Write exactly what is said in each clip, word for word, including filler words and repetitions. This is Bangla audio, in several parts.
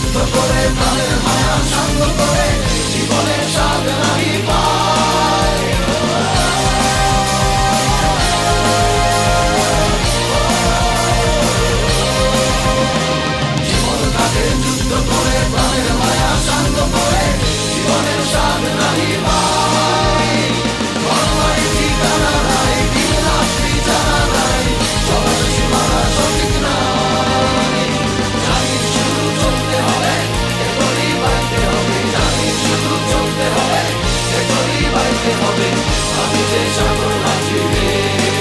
যুদ্ধ করে প্রাণের মায়া সাঙ্গ করে জীবনের স্বাদ নাহি পায়। জীবন থাকে যুদ্ধ করে প্রাণের মায়া সাঙ্গ করে জীবনের স্বাদ নাহি পায়। ঘরবাড়ি ঠিকানা নাই, দিন রাত্রি জানা নাই, চলার সীমানা সঠিক নাই। জানি শুধু চলতে হবে, এগোলেই বাড়তে হবে। জানি শুধু চলতে হবে, এগোলেই বাড়তে হবে। আমি যে সাগর মাঝি রে,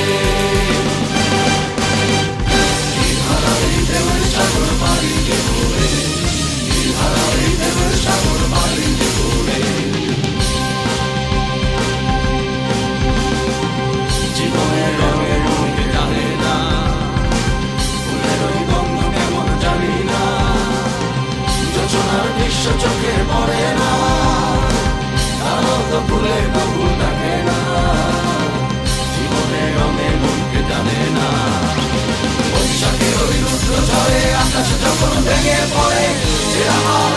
নীল হারাই ঢেউয়ের সাগর পাড়ি দেব রে, নীল হারাই ঢেউয়ের সাগর পাড়ি দেব রে। জীবনের রঙে রঙে জানে না, ফুলের ওই গন্ধ কেমন জানি না, যোচনার দৃশ্য চোখে পড়ে না, তার মতো ফুলে তবু থাকে না। জীবনের রঙে মনকে জানে না, বৈশাখের ওই রুদ্র ঝড়ে আকাশ যখন ভেঙে পড়ে, যে আমার